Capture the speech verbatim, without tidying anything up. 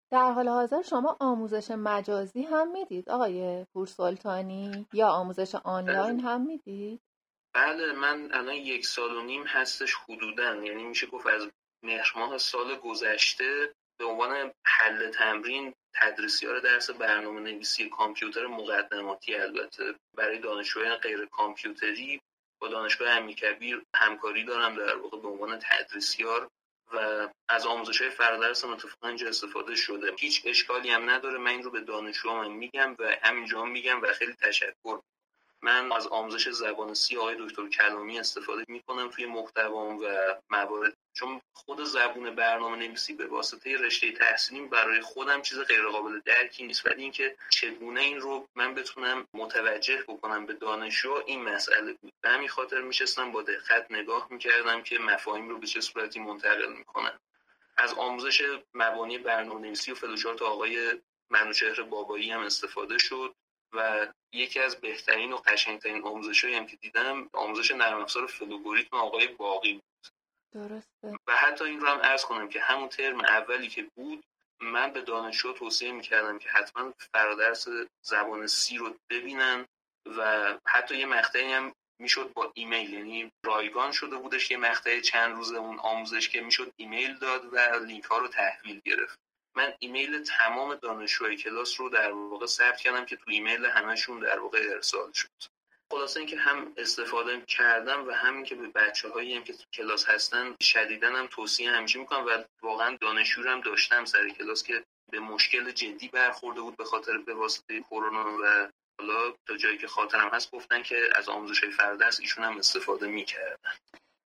در حال حاضر شما آموزش مجازی هم میدید آقای پورسلطانی یا آموزش آنلاین هم میدید؟ بله، من الان یک سال و نیم هستش حدوداً، یعنی میشه گفت از مهر ماه سال گذشته به عنوان حل تمرین تدریسیار درس برنامه نویسی کامپیوتر مقدماتی، البته برای دانشجویان غیر کامپیوتری با دانشگاه امیرکبیر همکاری دارم در واقع به عنوان تدریسیار و از آموزش‌های فرادرس هم اتفاقا اینجا استفاده شده. هیچ اشکالی هم نداره، من این رو به دانشجوام میگم و همینجا میگم و خیلی تشکر. من از آموزش زبان سی آقای دکتر کلامی استفاده میکنم توی محتوام و موارد، چون خود زبون برنامه نویسی به واسطه رشته تحصیلیم برای خودم چیز غیر قابل درکی نیست، ولی اینکه چگونه این رو من بتونم متوجه بکنم به دانشجو، این مسئله بود. به همین خاطر میشستم با دقت نگاه میکردم که مفاهیم رو به چه صورتی منتقل میکنم. از آموزش مبانی برنامه نویسی و فلوچارت آقای منوچهر بابایی هم استفاده شد و یکی از بهترین و قشنگترین آموزشایی هم که دیدم آموزش نرم افزار فلوگوریتم آقای باقی بود. درسته. و حتی این رو هم عرض کنم که همون ترم اولی که بود من به دانشجو توصیه میکردم که حتما فرادرس زبان سی رو ببینن و حتی یه مقطعی هم میشد با ایمیل، یعنی رایگان شده بودش یه مقطع چند روز اون آموزش که میشد ایمیل داد و لینک ها رو تحویل گرفت. من ایمیل تمام دانشجوهای کلاس رو در واقع ثبت کردم که تو ایمیل همشون در واقع ارسال شد. خلاصه اینکه هم استفاده کردم و همین که به بچه‌هایی هم که تو کلاس هستن شدیداً هم توصیه همیشه میکنم و واقعا دانشجو هم داشتم سر کلاس که به مشکل جدی برخورده بود به خاطر به واسطه کرونا و حالا تا جایی که خاطرم هست گفتن که از آموزش‌های فرادرس ایشون هم استفاده می‌کردن.